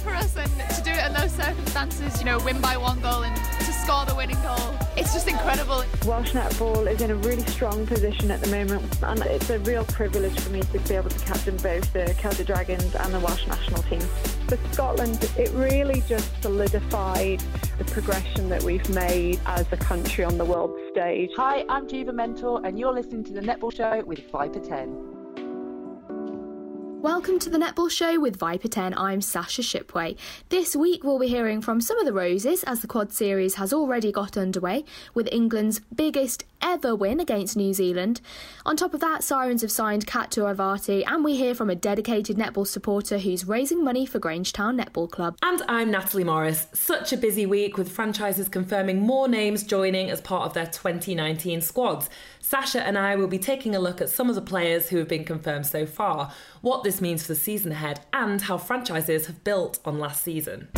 for us, and to do it in those circumstances, win by 1 goal and to score the winning goal, it's just incredible. Welsh netball is in a really strong position at the moment, and it's a real privilege for me to be able to captain both the Celtic Dragons and the Welsh national team. For Scotland, it really just solidified the progression that we've made as a country on the world stage. Hi, I'm Juva Mentor, and you're listening to The Netball Show with Viper 10. Welcome to the Netball Show with Viper 10. I'm Sasha Shipway. This week we'll be hearing from some of the Roses as the Quad Series has already got underway with England's biggest ever win against New Zealand. On top of that, Sirens have signed Kat Tuivasa, and we hear from a dedicated netball supporter who's raising money for Grangetown Netball Club. And I'm Natalie Morris. Such a busy week with franchises confirming more names joining as part of their 2019 squads. Sasha and I will be taking a look at some of the players who have been confirmed so far, what this means for the season ahead, and how franchises have built on last season.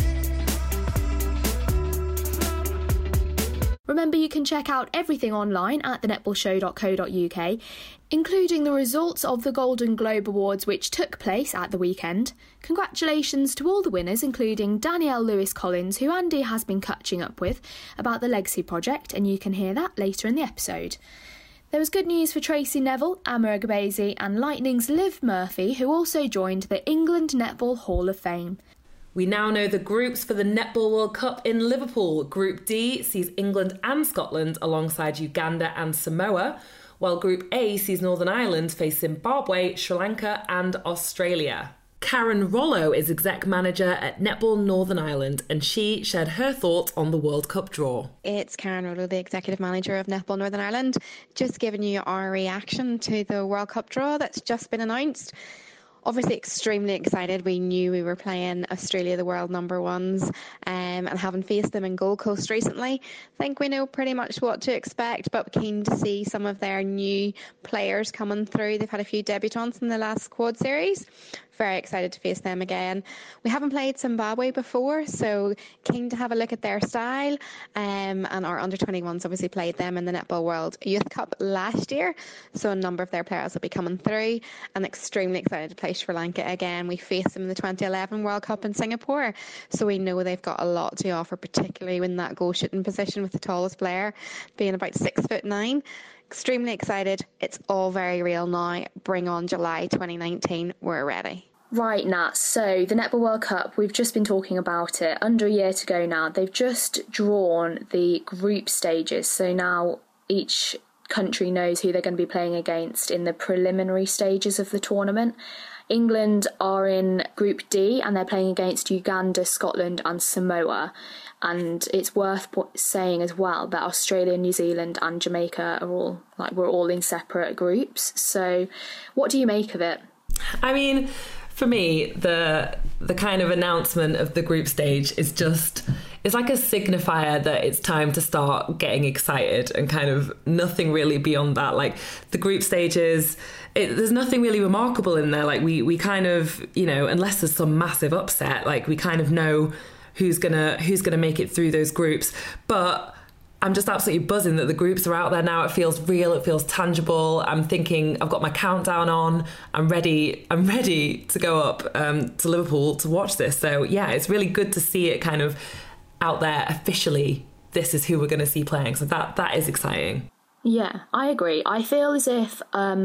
Remember, you can check out everything online at thenetballshow.co.uk, including the results of the Golden Globe Awards which took place at the weekend. Congratulations to all the winners, including Danielle Lewis-Collins, who Andy has been catching up with about the Legacy Project, and you can hear that later in the episode. There was good news for Tracy Neville, Amma Agabezi and Lightning's Liv Murphy, who also joined the England Netball Hall of Fame. We now know the groups for the Netball World Cup in Liverpool. Group D sees England and Scotland alongside Uganda and Samoa, while Group A sees Northern Ireland face Zimbabwe, Sri Lanka and Australia. Karen Rollo is exec manager at Netball Northern Ireland, and she shared her thoughts on the World Cup draw. It's Karen Rollo, the executive manager of Netball Northern Ireland, just giving you our reaction to the World Cup draw that's just been announced. Obviously extremely excited. We knew we were playing Australia, the world number ones, and having faced them in Gold Coast recently, I think we know pretty much what to expect, but keen to see some of their new players coming through. They've had a few debutants in the last Quad Series. Very excited to face them again. We haven't played Zimbabwe before, so keen to have a look at their style. And our under-21s obviously played them in the Netball World Youth Cup last year, so a number of their players will be coming through, and extremely excited to play Sri Lanka again. We faced them in the 2011 World Cup in Singapore, so we know they've got a lot to offer, particularly in that goal shooting position with the tallest player being about 6'9". Extremely excited. It's all very real now. Bring on July 2019. We're ready. Right, Nat, so the Netball World Cup, we've just been talking about it. Under a year to go now. They've just drawn the group stages, so now each country knows who they're going to be playing against in the preliminary stages of the tournament. England are in Group D and they're playing against Uganda, Scotland and Samoa. And it's worth saying as well that Australia, New Zealand and Jamaica we're all in separate groups. So what do you make of it? I mean, for me, the kind of announcement of the group stage is it's like a signifier that it's time to start getting excited, and kind of nothing really beyond that. Like the group stages, there's nothing really remarkable in there. Like we kind of, unless there's some massive upset, like we kind of know who's gonna make it through those groups. But I'm just absolutely buzzing that the groups are out there now. It feels real. It feels tangible. I'm thinking I've got my countdown on. I'm ready to go up to Liverpool to watch this. So yeah, it's really good to see it kind of out there officially. This is who we're going to see playing. So that is exciting. Yeah, I agree. I feel as if,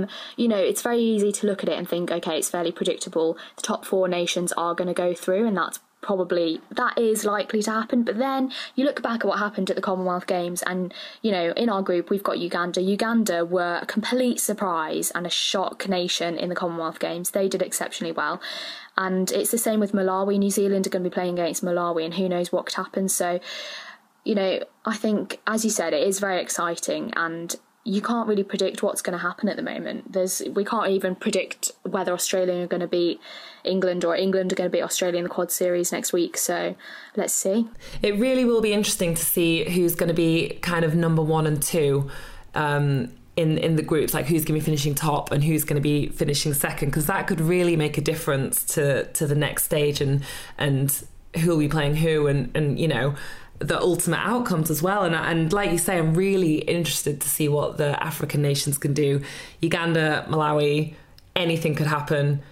it's very easy to look at it and think, okay, it's fairly predictable. The top 4 nations are going to go through, and that is likely to happen. But then you look back at what happened at the Commonwealth Games and, in our group, we've got Uganda. Uganda were a complete surprise and a shock nation in the Commonwealth Games. They did exceptionally well. And it's the same with Malawi. New Zealand are going to be playing against Malawi, and who knows what could happen. So, I think, as you said, it is very exciting, and you can't really predict what's going to happen at the moment. We can't even predict whether Australia are going to beat England or England are going to beat Australia in the Quad Series next week. So let's see. It really will be interesting to see who's going to be kind of number 1 and 2 in the groups, like who's going to be finishing top and who's going to be finishing second, because that could really make a difference to the next stage and who will be playing who and the ultimate outcomes as well. And like you say, I'm really interested to see what the African nations can do. Uganda, Malawi, anything could happen.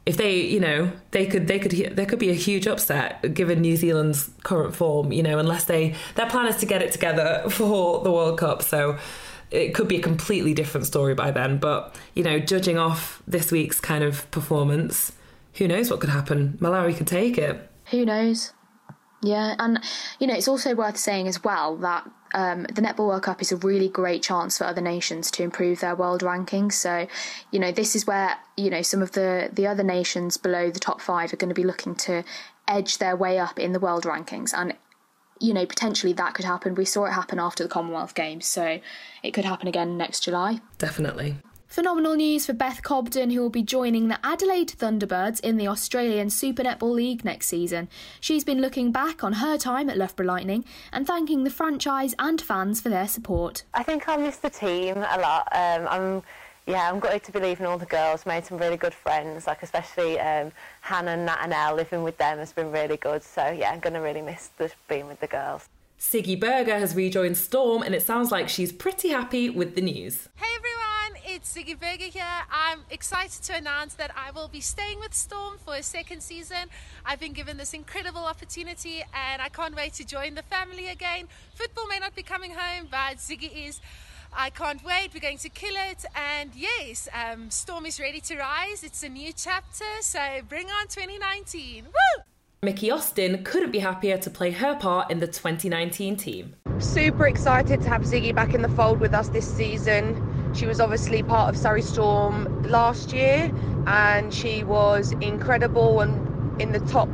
if there could be a huge upset given New Zealand's current form, unless their plan is to get it together for the World Cup. So it could be a completely different story by then. But, judging off this week's kind of performance, who knows what could happen? Malawi could take it. Who knows? Yeah, and, it's also worth saying as well that the Netball World Cup is a really great chance for other nations to improve their world rankings. So, this is where, some of the other nations below the top 5 are going to be looking to edge their way up in the world rankings. And, potentially that could happen. We saw it happen after the Commonwealth Games, so it could happen again next July. Definitely. Phenomenal news for Beth Cobden, who will be joining the Adelaide Thunderbirds in the Australian Super Netball League next season. She's been looking back on her time at Loughborough Lightning and thanking the franchise and fans for their support. I think I'll miss the team a lot. I'm gutted to be leaving all the girls. Made some really good friends, especially Hannah, Nat and Elle. Living with them has been really good. So yeah, I'm going to really miss being with the girls. Siggy Berger has rejoined Storm, and it sounds like she's pretty happy with the news. Hey everyone, it's Siggy Berger here. I'm excited to announce that I will be staying with Storm for a second season. I've been given this incredible opportunity and I can't wait to join the family again. Football may not be coming home, but Ziggy is. I can't wait, we're going to kill it, and yes, Storm is ready to rise. It's a new chapter, so bring on 2019. Woo! Mickey Austin couldn't be happier to play her part in the 2019 team. Super excited to have Ziggy back in the fold with us this season. She was obviously part of Surrey Storm last year and she was incredible and in the top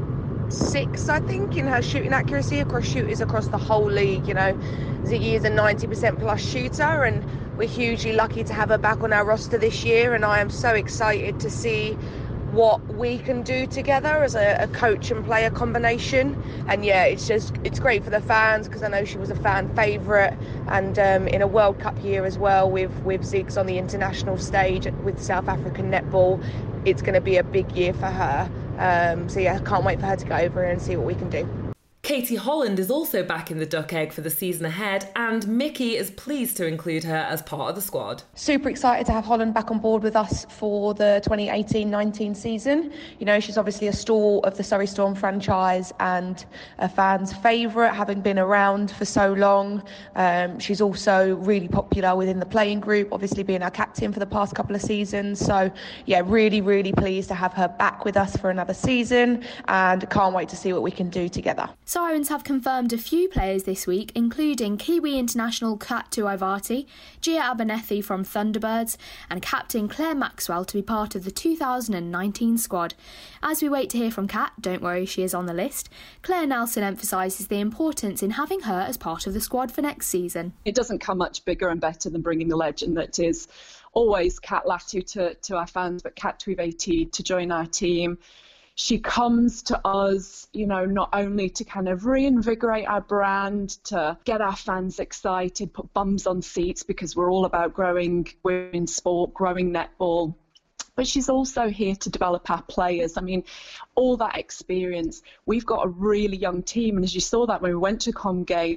6, I think, in her shooting accuracy across shooters across the whole league. Ziggy is a 90% plus shooter and we're hugely lucky to have her back on our roster this year, and I am so excited to see what we can do together as a coach and player combination. And yeah, it's great for the fans because I know she was a fan favourite, and in a World Cup year as well with Ziggs on the international stage with South African netball, it's going to be a big year for her. So yeah, I can't wait for her to go over and see what we can do. Katie Holland is also back in the duck egg for the season ahead, and Mickey is pleased to include her as part of the squad. Super excited to have Holland back on board with us for the 2018-19 season. She's obviously a stalwart of the Surrey Storm franchise and a fan's favourite, having been around for so long. She's also really popular within the playing group, obviously being our captain for the past couple of seasons. So yeah, really, really pleased to have her back with us for another season, and can't wait to see what we can do together. Sirens have confirmed a few players this week, including Kiwi international Kat Tuivati, Gia Abernethy from Thunderbirds, and captain Claire Maxwell to be part of the 2019 squad. As we wait to hear from Kat, don't worry, she is on the list. Claire Nelson emphasises the importance in having her as part of the squad for next season. It doesn't come much bigger and better than bringing the legend that is always Kat Latu to our fans, but Kat Tuivati to join our team. She comes to us, not only to kind of reinvigorate our brand, to get our fans excited, put bums on seats, because we're all about growing women's sport, growing netball. But she's also here to develop our players. I mean, all that experience. We've got a really young team. And as you saw that when we went to Comgate,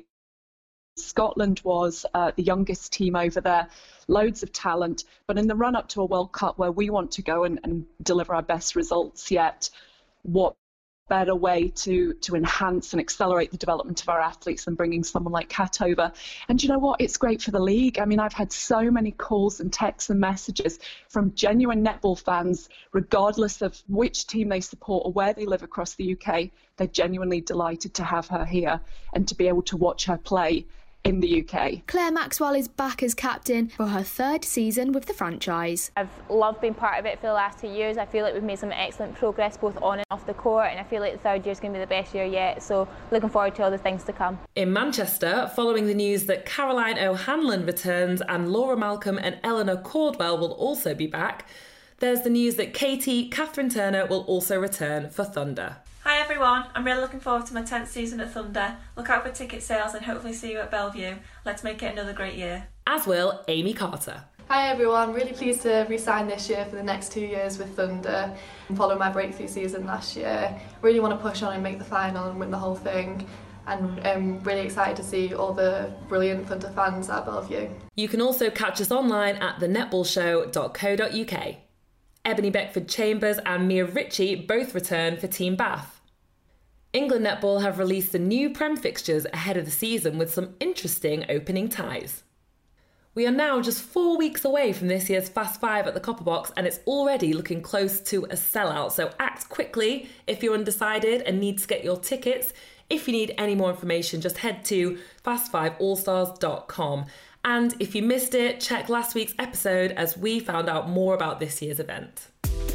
Scotland was the youngest team over there, loads of talent. But in the run-up to a World Cup where we want to go and deliver our best results yet, what better way to enhance and accelerate the development of our athletes than bringing someone like Kat over? And you know what? It's great for the league. I mean, I've had so many calls and texts and messages from genuine netball fans, regardless of which team they support or where they live across the UK. They're genuinely delighted to have her here and to be able to watch her play in the UK. Claire Maxwell is back as captain for her 3rd season with the franchise. I've loved being part of it for the last 2 years. I feel like we've made some excellent progress both on and off the court, and I feel like the 3rd year is going to be the best year yet, so looking forward to all the things to come. In Manchester, following the news that Caroline O'Hanlon returns and Laura Malcolm and Eleanor Cordwell will also be back, there's the news that Katie Catherine Turner will also return for Thunder. Hi everyone, I'm really looking forward to my 10th season at Thunder. Look out for ticket sales and hopefully see you at Bellevue. Let's make it another great year. As will Amy Carter. Hi everyone, really pleased to re-sign this year for the next 2 years with Thunder. Following my breakthrough season last year, really want to push on and make the final and win the whole thing. And I'm really excited to see all the brilliant Thunder fans at Bellevue. You can also catch us online at thenetballshow.co.uk. Ebony Beckford-Chambers and Mia Ritchie both return for Team Bath. England Netball have released the new Prem fixtures ahead of the season with some interesting opening ties. We are now just 4 weeks away from this year's Fast Five at the Copper Box, and it's already looking close to a sellout, so act quickly if you're undecided and need to get your tickets. If you need any more information, just head to fast5allstars.com. And if you missed it, check last week's episode as we found out more about this year's event.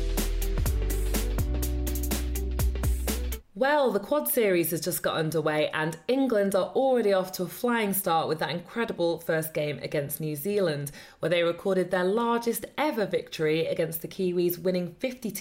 Well, the Quad Series has just got underway and England are already off to a flying start with that incredible first game against New Zealand, where they recorded their largest ever victory against the Kiwis, winning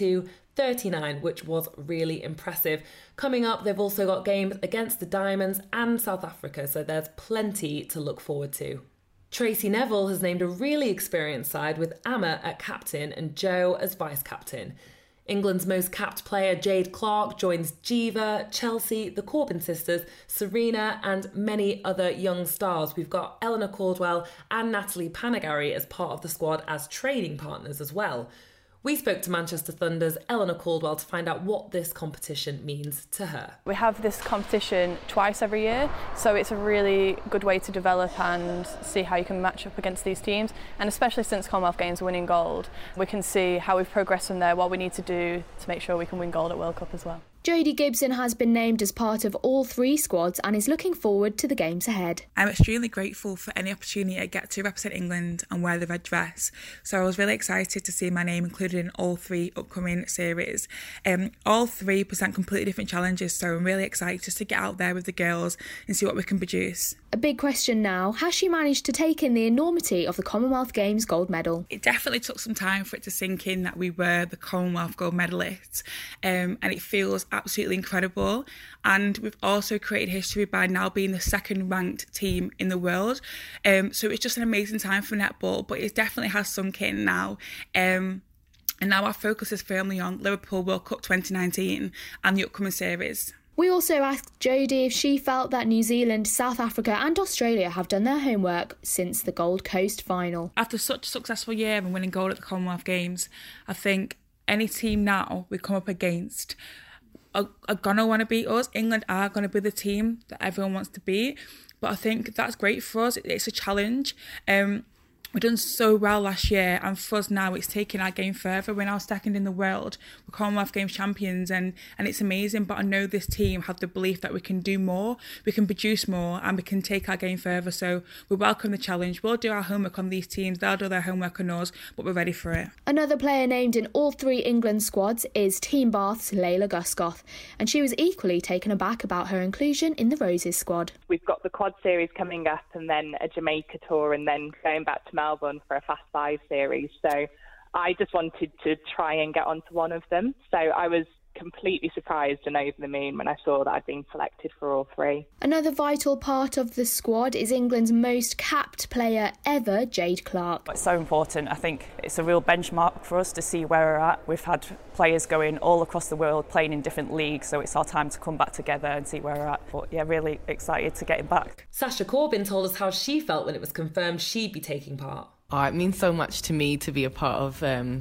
52-39, which was really impressive. Coming up, they've also got games against the Diamonds and South Africa, so there's plenty to look forward to. Tracy Neville has named a really experienced side with Amma at captain and Joe as vice-captain. England's most capped player, Jade Clark, joins Jiva, Chelsea, the Corbin sisters, Serena and many other young stars. We've got Eleanor Caldwell and Natalie Panagari as part of the squad as training partners as well. We spoke to Manchester Thunder's Eleanor Caldwell to find out what this competition means to her. We have this competition twice every year, so it's a really good way to develop and see how you can match up against these teams. And especially since Commonwealth Games winning gold, we can see how we've progressed from there, what we need to do to make sure we can win gold at World Cup as well. Jodie Gibson has been named as part of all three squads and is looking forward to the games ahead. I'm extremely grateful for any opportunity I get to represent England and wear the red dress. So I was really excited to see my name included in all three upcoming series. All three present completely different challenges, so I'm really excited just to get out there with the girls and see what we can produce. A big question now, has she managed to take in the enormity of the Commonwealth Games gold medal? It definitely took some time for it to sink in that we were the Commonwealth gold medalists, and it feels absolutely incredible. And we've also created history by now being the second ranked team in the world, so it's just an amazing time for netball, but it definitely has sunk in now. And now our focus is firmly on Liverpool World Cup 2019 and the upcoming series. We also asked Jodie if she felt that New Zealand, South Africa and Australia have done their homework since the Gold Coast final. After such a successful year and winning gold at the Commonwealth Games, I think any team now we come up against are going to want to beat us. England are going to be the team that everyone wants to beat, but I think that's great for us. It's a challenge. We've done so well last year, and for us now it's taking our game further. We're now second in the world. We're Commonwealth Games champions, and it's amazing, but I know this team have the belief that we can do more, we can produce more, and we can take our game further. So we welcome the challenge. We'll do our homework on these teams, they'll do their homework on us, but we're ready for it. Another player named in all three England squads is Team Bath's Layla Gusgoth, and she was equally taken aback about her inclusion in the Roses squad. We've got the Quad Series coming up and then a Jamaica tour and then going back to Melbourne for a Fast Five series. So I just wanted to try and get onto one of them. So I was completely surprised and over the moon when I saw that I'd been selected for all three. Another vital part of the squad is England's most capped player ever, Jade Clark. It's so important. I think it's a real benchmark for us to see where we're at. We've had players going all across the world playing in different leagues, so it's our time to come back together and see where we're at. But yeah, really excited to get it back. Sasha Corbin told us how she felt when it was confirmed she'd be taking part. Oh, it means so much to me to be a part of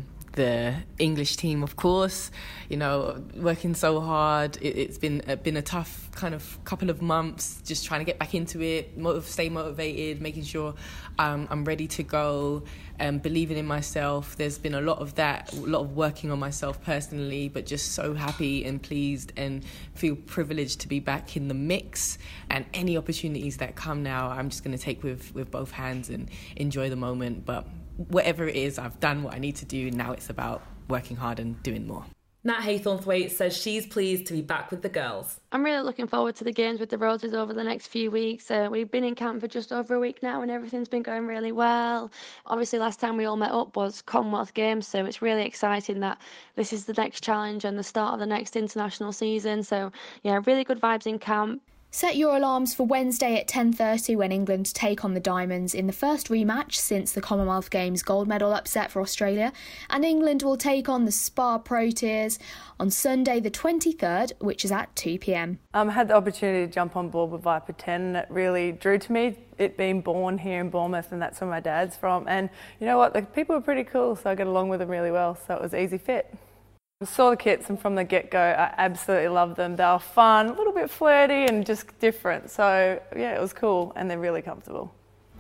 the English team, of course. You know, working so hard. It's been a tough kind of couple of months, just trying to get back into it, stay motivated, making sure I'm ready to go, believing in myself. There's been a lot of that, a lot of working on myself personally, but just so happy and pleased and feel privileged to be back in the mix. And any opportunities that come now, I'm just going to take with both hands and enjoy the moment. But whatever it is, I've done what I need to do. Now it's about working hard and doing more. Nat Haythornthwaite says she's pleased to be back with the girls. I'm really looking forward to the games with the Roses over the next few weeks. We've been in camp for just over a week now and everything's been going really well. Obviously last time we all met up was Commonwealth Games, so it's really exciting that this is the next challenge and the start of the next international season. So yeah, really good vibes in camp. Set your alarms for Wednesday at 10:30 when England take on the Diamonds in the first rematch since the Commonwealth Games gold medal upset for Australia, and England will take on the Spa Proteas on Sunday the 23rd, which is at 2 p.m. I had the opportunity to jump on board with Viper 10 and it really drew to me, it being born here in Bournemouth, and that's where my dad's from. And you know what, the people were pretty cool, so I got along with them really well, so it was an easy fit. I saw the kits and from the get-go I absolutely loved them. They were fun, a little bit flirty and just different. So yeah, it was cool and they're really comfortable.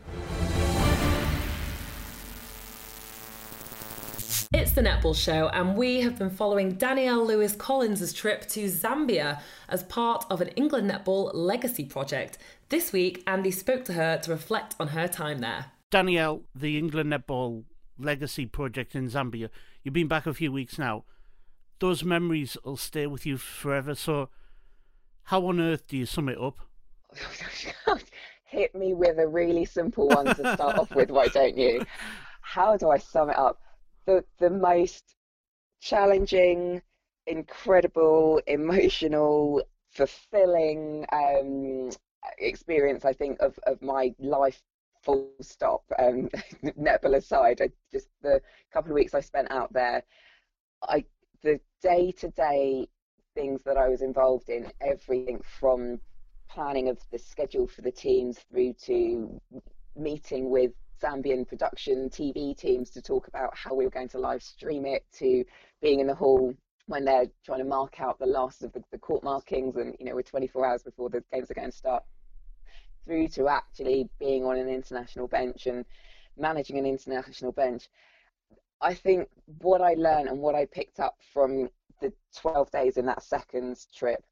It's the Netball Show and we have been following Danielle Lewis-Collins' trip to Zambia as part of an England Netball Legacy project. This week, Andy spoke to her to reflect on her time there. Danielle, the England Netball Legacy project in Zambia, you've been back a few weeks now. Those memories will stay with you forever. So how on earth do you sum it up? Hit me with a really simple one to start off with, why don't you? How do I sum it up? The most challenging, incredible, emotional, fulfilling experience, I think, of my life, full stop. Netball aside, the couple of weeks I spent out there, the day-to-day things that I was involved in, everything from planning of the schedule for the teams through to meeting with Zambian production TV teams to talk about how we were going to live stream it, to being in the hall when they're trying to mark out the last of the court markings and, we're 24 hours before the games are going to start, through to actually being on an international bench and managing an international bench. I think what I learned and what I picked up from the 12 days in that second trip,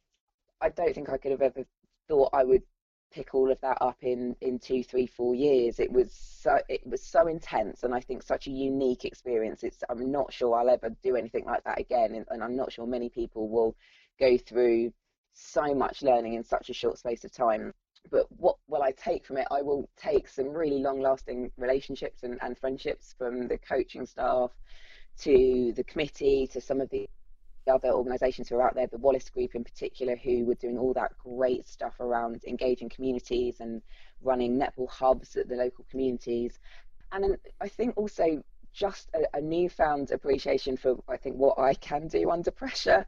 I don't think I could have ever thought I would pick all of that up in 2, 3, 4 years. It was so intense, and I think such a unique experience. I'm not sure I'll ever do anything like that again, and I'm not sure many people will go through so much learning in such a short space of time. But what will I take from it? I will take some really long-lasting relationships and friendships from the coaching staff to the committee to some of the other organisations who are out there, the Wallace Group in particular, who were doing all that great stuff around engaging communities and running netball hubs at the local communities. And then I think also just a newfound appreciation for, I think, what I can do under pressure.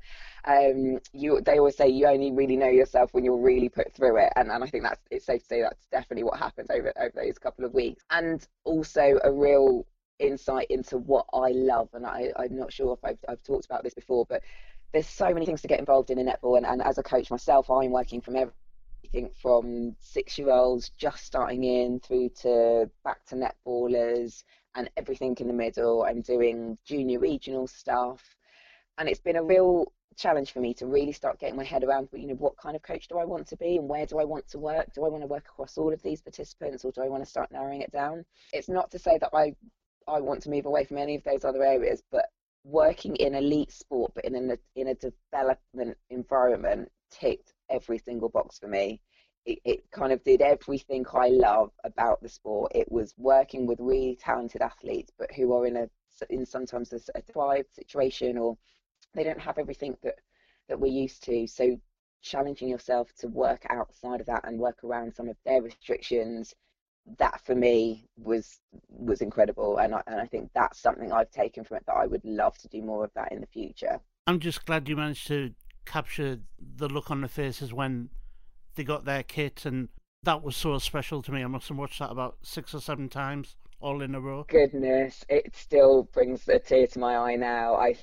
They always say you only really know yourself when you're really put through it, and I think it's safe to say that's definitely what happened over those couple of weeks. And also a real insight into what I love, and I'm not sure if I've talked about this before, but there's so many things to get involved in netball, and as a coach myself, I'm working from everything from 6-year-olds just starting in through to back to netballers and everything in the middle. I'm doing junior regional stuff, and it's been a real challenge for me to really start getting my head around, what kind of coach do I want to be and where do I want to work? Do I want to work across all of these participants, or do I want to start narrowing it down? It's not to say that I want to move away from any of those other areas, but working in elite sport but in a development environment ticked every single box for me. It kind of did everything I love about the sport. It was working with really talented athletes, but who are in sometimes a deprived situation, or they don't have everything that we're used to. So challenging yourself to work outside of that and work around some of their restrictions, that for me was incredible. And I think that's something I've taken from it, that I would love to do more of that in the future. I'm just glad you managed to capture the look on their faces when they got their kit, and that was so special to me. I must have watched that about 6 or 7 times, all in a row. Goodness, it still brings a tear to my eye now. I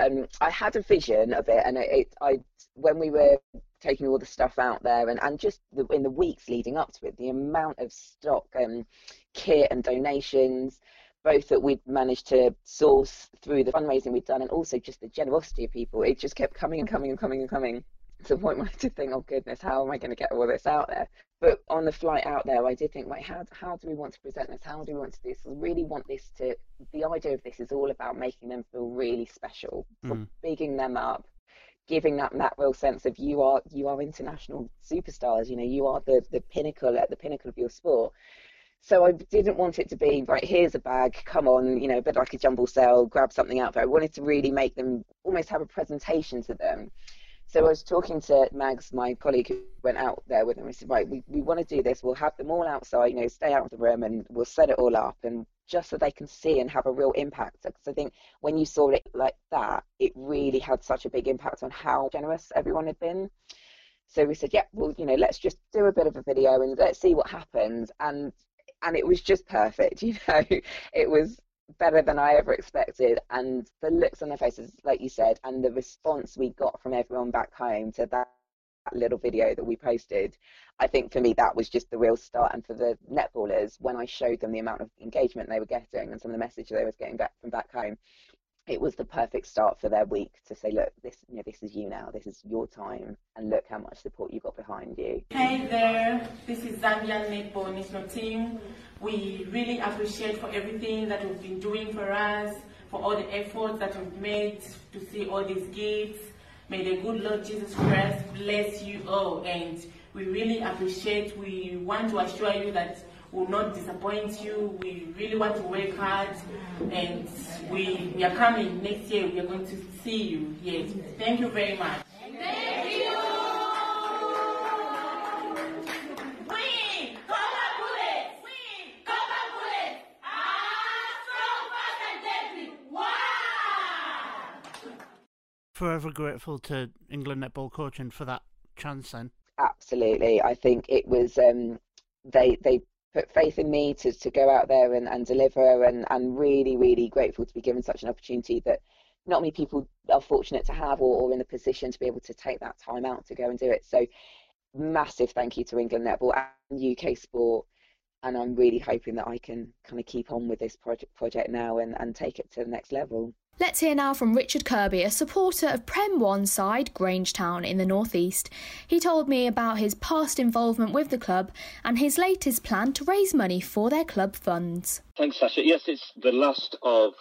had a vision of it, and when we were taking all the stuff out there, and just in the weeks leading up to it, the amount of stock and kit and donations, both that we'd managed to source through the fundraising we'd done, and also just the generosity of people. It just kept coming and coming and coming and coming, to the point where I did think, oh goodness, how am I going to get all this out there? But on the flight out there, I did think, right, how do we want to present this? How do we want to do this? I really want this to, the idea of this is all about making them feel really special, for bigging them up, giving that real sense of you are international superstars, you are the pinnacle, at the pinnacle of your sport. So I didn't want it to be, right, here's a bag, come on, a bit like a jumble sale, grab something out there. I wanted to really make them almost have a presentation to them. So I was talking to Mags, my colleague who went out there with them. I said, right, we want to do this. We'll have them all outside, stay out of the room, and we'll set it all up, and just so they can see and have a real impact. Because I think when you saw it like that, it really had such a big impact on how generous everyone had been. So we said, yeah, well, let's just do a bit of a video and let's see what happens. And it was just perfect, It was better than I ever expected, and the looks on their faces, like you said, and the response we got from everyone back home to that little video that we posted, I think for me that was just the real start. And for the netballers, when I showed them the amount of engagement they were getting and some of the message they were getting back from back home, it was the perfect start for their week to say, look, this is you now, this is your time, and look how much support you got behind you. Hey there, this is Zambian Netball National Team. We really appreciate for everything that you've been doing for us, for all the efforts that you've made to see all these gifts. May the good Lord Jesus Christ bless you all, and we really appreciate. We want to assure you that we will not disappoint you. We really want to work hard, and we are coming next year. We are going to see you. Yes, thank you very much. Thank you. Forever grateful to England netball coaching for that chance then. Absolutely. I think it was they put faith in me to go out there and deliver, and really, really grateful to be given such an opportunity that not many people are fortunate to have or in a position to be able to take that time out to go and do it. So massive thank you to England Netball and UK Sport, and I'm really hoping that I can kind of keep on with this project now and take it to the next level. Let's hear now from Richard Kirby, a supporter of Prem 1 side Grangetown in the North East. He told me about his past involvement with the club and his latest plan to raise money for their club funds. Thanks, Sasha. Yes, it's the last of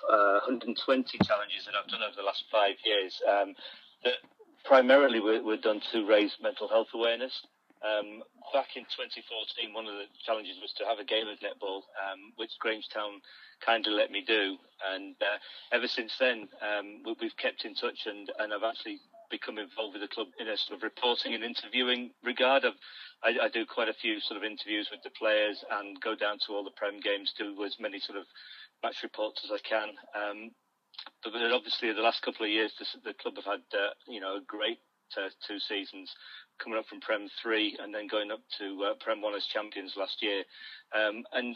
120 challenges that I've done over the last 5 years that primarily were done to raise mental health awareness. Back in 2014, one of the challenges was to have a game of netball, which Grangetown kindly let me do, and ever since then we've kept in touch, and I've actually become involved with the club in a sort of reporting and interviewing regard. I do quite a few sort of interviews with the players and go down to all the Prem games, do as many sort of match reports as I can. But obviously the last couple of years the club have had a great 2 seasons, coming up from Prem 3 and then going up to Prem 1 as champions last year. And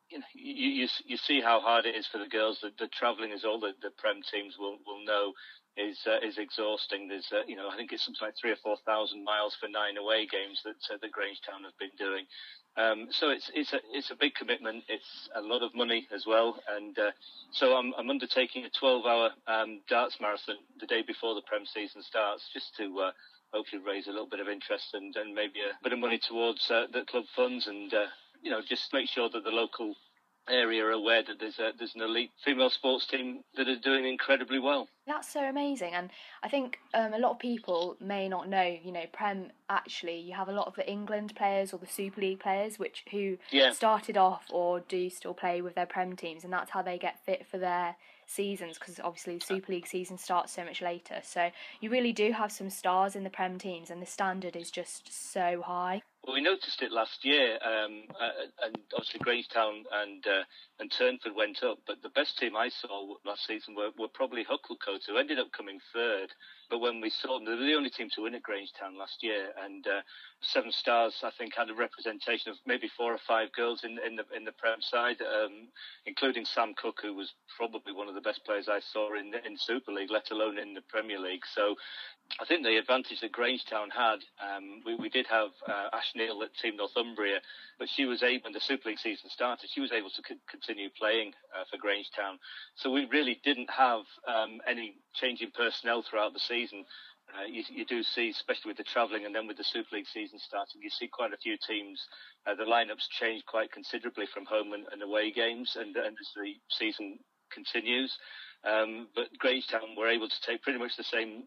you see how hard it is for the girls. The travelling, as all the Prem teams will know, is exhausting. There's I think it's something like 3,000 or 4,000 miles for 9 away games that Grangetown have been doing. So it's a big commitment. It's a lot of money as well, and so I'm undertaking a 12-hour darts marathon the day before the Prem season starts, just to hopefully raise a little bit of interest and maybe a bit of money towards the club funds, and just make sure that the local area are aware that there's an elite female sports team that are doing incredibly well. That's so amazing, and I think a lot of people may not know, Prem, actually, you have a lot of the England players or the Super League players who started off or do still play with their Prem teams, and that's how they get fit for their seasons, because obviously the Super League season starts so much later. So you really do have some stars in the Prem teams, and the standard is just so high. Well, we noticed it last year, and obviously Grangetown and Turnford went up, but the best team I saw last season were probably Hucklecote, who ended up coming third. But when we saw them, they were the only team to win at Grangetown last year, and Seven Stars, I think, had a representation of maybe 4 or 5 girls in the Prem side, including Sam Cook, who was probably one of the best players I saw in Super League, let alone in the Premier League. So I think the advantage that Grangetown had, we did have Ash Neal at Team Northumbria, but she was able, when the Super League season started, she was able to continue playing for Grangetown. So we really didn't have any change in personnel throughout the season. You do see, especially with the travelling and then with the Super League season starting, you see quite a few teams, the lineups change quite considerably from home and away games, and as the season continues. But Grangetown were able to take pretty much the same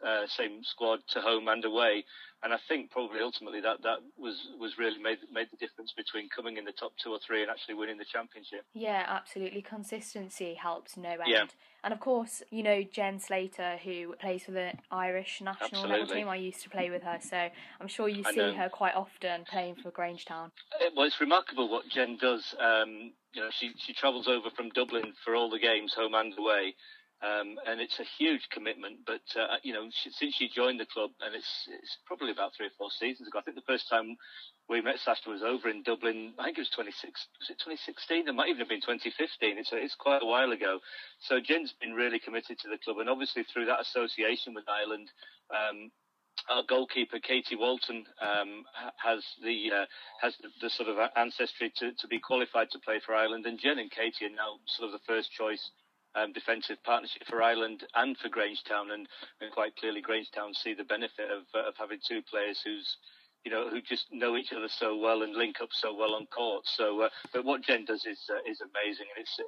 squad to home and away, and I think probably ultimately that was really made the difference between coming in the top 2 or 3 and actually winning the championship. Yeah, absolutely. Consistency helps no end. Yeah. And of course, you know Jen Slater, who plays for the Irish national netball team. I used to play with her, so I'm sure you see her quite often playing for Grangetown. Well, it's remarkable what Jen does. She travels over from Dublin for all the games, home and away. And it's a huge commitment, but since she joined the club, and it's probably about 3 or 4 seasons ago. I think the first time we met Sasha was over in Dublin. I think it was 2016? It might even have been 2015. It's quite a while ago. So Jen's been really committed to the club, and obviously through that association with Ireland, our goalkeeper Katie Walton has the sort of ancestry to be qualified to play for Ireland, and Jen and Katie are now sort of the first choice defensive partnership for Ireland and for Grangetown, and quite clearly Grangetown see the benefit of having 2 players who just know each other so well and link up so well on court. So, but what Jen does is amazing, and it's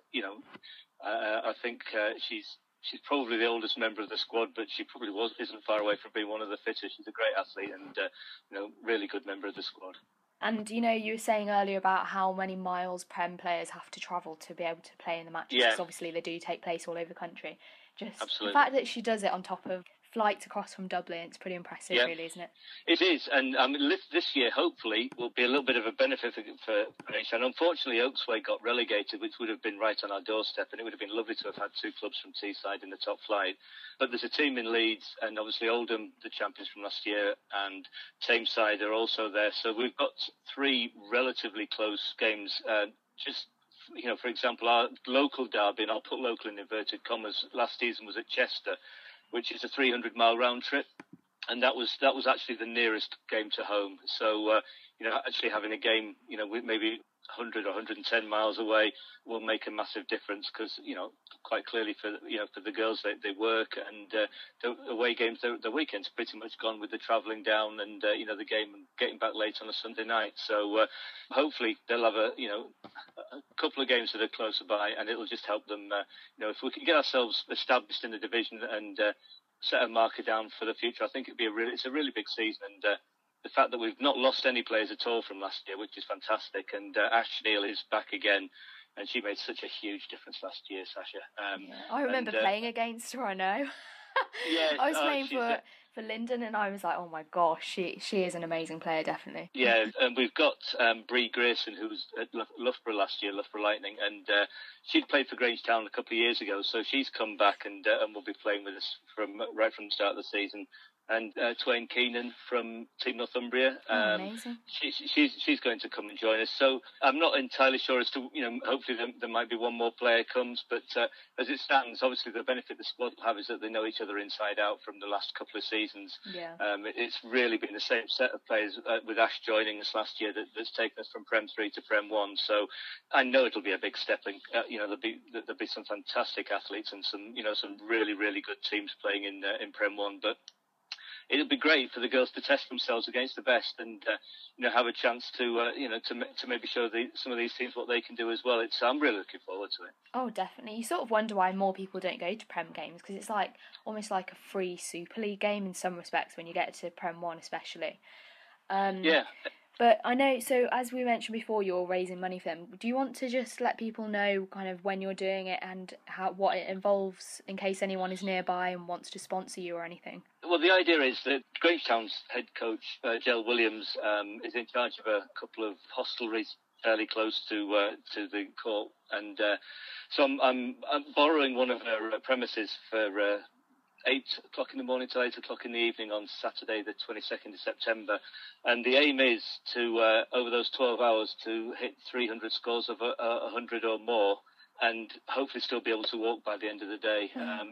I think she's probably the oldest member of the squad, but she probably isn't far away from being one of the fittest. She's a great athlete and really good member of the squad. And, you were saying earlier about how many miles Prem players have to travel to be able to play in the matches, because obviously they do take place all over the country. Just Absolutely. The fact that she does it on top of flights across from Dublin, it's pretty impressive, really, isn't it? It is, and this year, hopefully, will be a little bit of a benefit for Grangetown. Unfortunately, Oaksway got relegated, which would have been right on our doorstep, and it would have been lovely to have had 2 clubs from Teesside in the top flight. But there's a team in Leeds, and obviously Oldham, the champions from last year, and Tameside are also there. So we've got 3 relatively close games. For example, our local derby, and I'll put local in inverted commas, last season was at Chester, which is a 300-mile round trip, and that was actually the nearest game to home. So actually having a game maybe 100 or 110 miles away will make a massive difference, because quite clearly for the girls they work, and the away games, the weekend's pretty much gone with the travelling down and the game and getting back late on a Sunday night. So hopefully they'll have a couple of games that are closer by, and it'll just help them. If we can get ourselves established in the division and set a marker down for the future, I think it's a really big season, and the fact that we've not lost any players at all from last year, which is fantastic, and Ash Neal is back again, and she made such a huge difference last year, Sasha. I remember playing against her, I know. I was playing for Linden, and I was like, oh my gosh, she is an amazing player, definitely. Yeah, and we've got Bree Grayson, who was at Loughborough last year, Loughborough Lightning, and she'd played for Grangetown a couple of years ago, so she's come back and will be playing with us right from the start of the season. And Twain Keenan from Team Northumbria. Amazing. She's going to come and join us. So I'm not entirely sure as to, hopefully there might be one more player comes, but as it stands, obviously the benefit the squad have is that they know each other inside out from the last couple of seasons. Yeah. It's really been the same set of players with Ash joining us last year that's taken us from Prem 3 to Prem 1. So I know it'll be a big step. There'll be some fantastic athletes and some really, really good teams playing in Prem 1, but it'll be great for the girls to test themselves against the best, and have a chance to maybe show some of these teams what they can do as well. I'm really looking forward to it. Oh, definitely. You sort of wonder why more people don't go to Prem games, because it's almost like a free Super League game in some respects when you get to Prem 1 especially. Yeah. But I know, so as we mentioned before, you're raising money for them. Do you want to just let people know kind of when you're doing it and what it involves, in case anyone is nearby and wants to sponsor you or anything? Well, the idea is that Grangetown's head coach, Jel Williams, is in charge of a couple of hostelries fairly close to the court, and so I'm borrowing one of her premises for 8 o'clock in the morning till 8 o'clock in the evening on Saturday, the 22nd of September. And the aim is to, over those 12 hours, to hit 300 scores of 100 or more, and hopefully still be able to walk by the end of the day.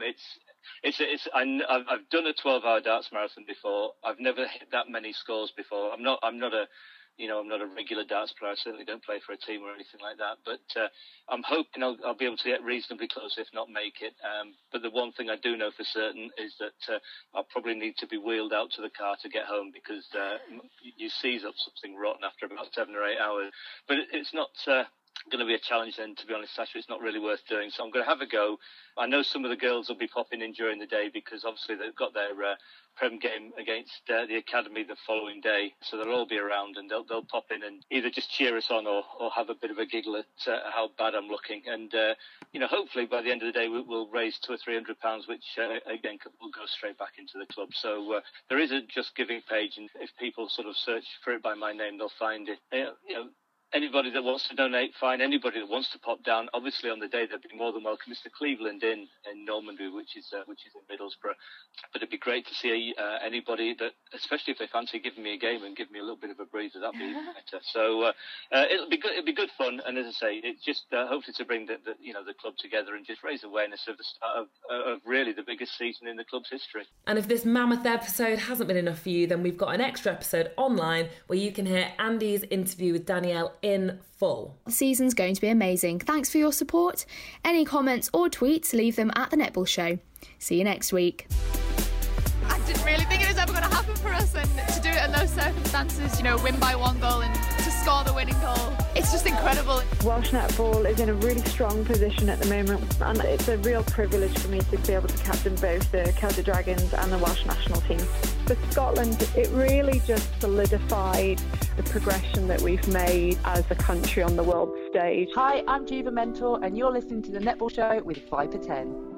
I've done a 12-hour darts marathon before. I've never hit that many scores before. I'm not a regular darts player. I certainly don't play for a team or anything like that. But I'm hoping I'll be able to get reasonably close, if not make it. But the one thing I do know for certain is that I'll probably need to be wheeled out to the car to get home, because you seize up something rotten after about 7 or 8 hours. But it's not. going to be a challenge, then, to be honest, Sasha, it's not really worth doing. So I'm going to have a go. I know some of the girls will be popping in during the day because obviously they've got their Prem game against the Academy the following day, so they'll all be around and they'll pop in and either just cheer us on or have a bit of a giggle at how bad I'm looking. And hopefully by the end of the day we'll raise £200 or £300, which again will go straight back into the club. So there is a Just Giving page, and if people sort of search for it by my name, they'll find it. Anybody that wants to donate, fine. Anybody that wants to pop down, obviously on the day they'd be more than welcome. It's the Cleveland Inn in Normanby, which is in Middlesbrough. But it'd be great to see anybody that, especially if they fancy giving me a game and give me a little bit of a breather, that'd be better. So it'll be good. It'll be good fun, and as I say, it's just hopefully to bring the club together and just raise awareness of the start of really the biggest season in the club's history. And if this mammoth episode hasn't been enough for you, then we've got an extra episode online where you can hear Andy's interview with Danielle in full. The season's going to be amazing. Thanks for your support. Any comments or tweets, leave them at The Netball Show. See you next week. I didn't really think it was ever going to happen for us, and to do it in those circumstances, win by 1 goal and to score the winning goal, it's just incredible. Welsh netball is in a really strong position at the moment, and it's a real privilege for me to be able to captain both the Celtic Dragons and the Welsh national team. For Scotland, it really just solidified the progression that we've made as a country on the world stage. Hi, I'm Jiva Mentor, and you're listening to The Netball Show with Viper 10.